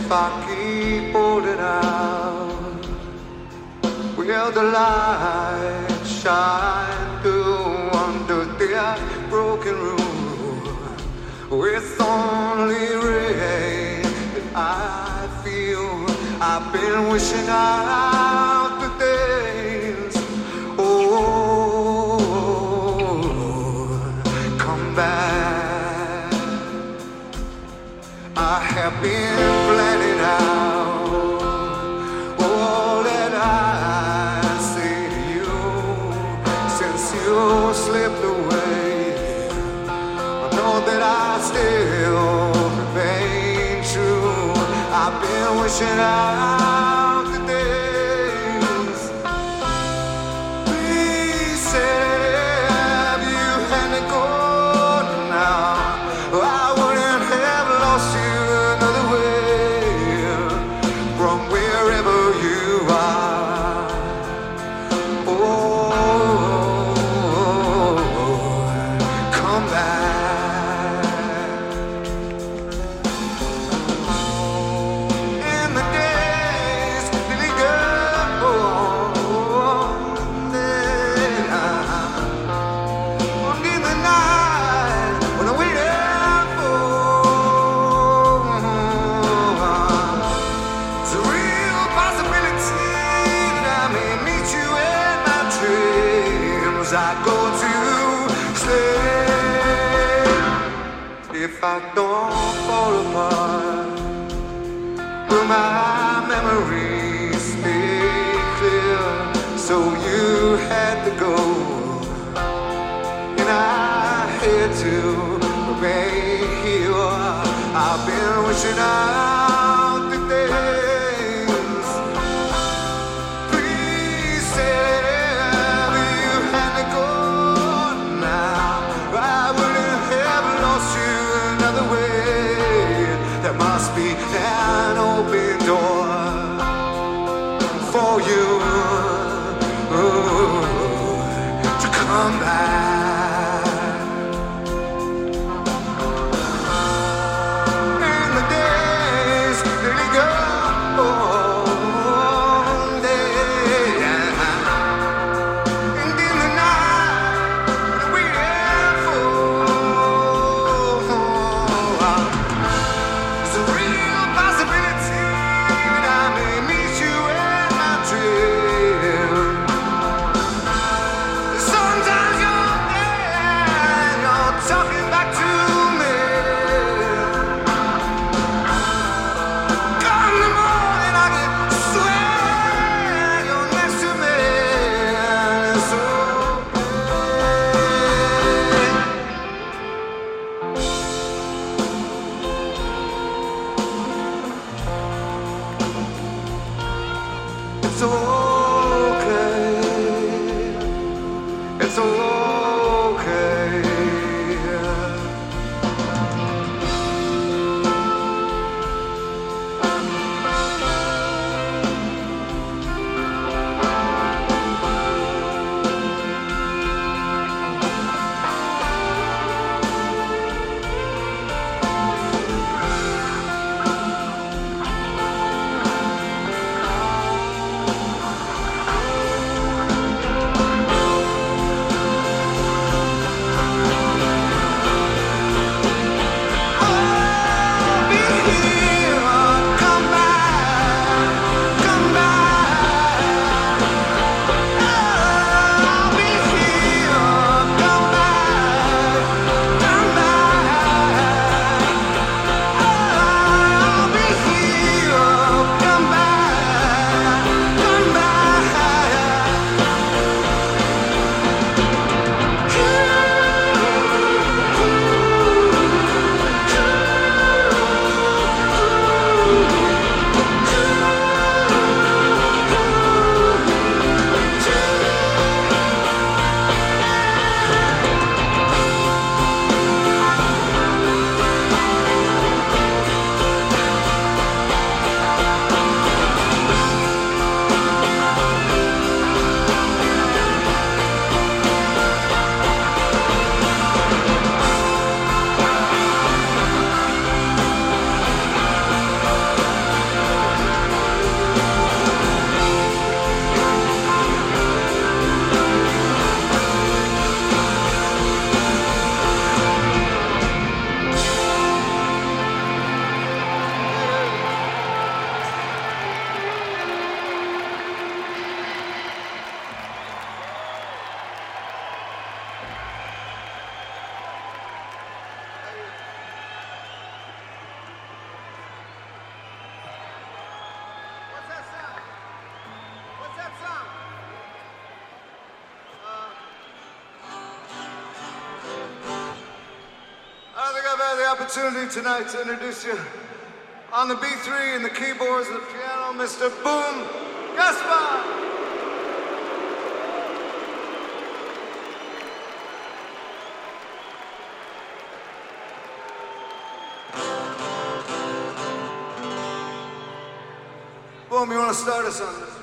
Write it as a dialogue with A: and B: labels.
A: I keep holding out, will the light shine through under their broken roof? It's only rain that I feel. I've been wishing out the days. Oh, come back. I have been planning out all that I say to you since you slipped away. I know that I still remain true. I've been wishing out the days. Please have you had to go now. I wouldn't have lost you another way from wherever you are. Oh, come back. In the days that we go, in the night when I waited for, it's a real possibility that I may meet you in my dreams. I go to sleep if I don't fall apart. Will my memories stay clear? So you had to go, and I had to remain here. I've been wishing out the days. Please have you had to go now. I wouldn't have lost you another way. There must be an open door for you to come back. In the days that we go, and in the night that we have for, it's a real possibility that I may meet you in my dream. Sometimes you're I've had the opportunity tonight to introduce you on the B3 and the keyboards and the piano, Mr. Boom Gaspar. Boom, you want to start us on this?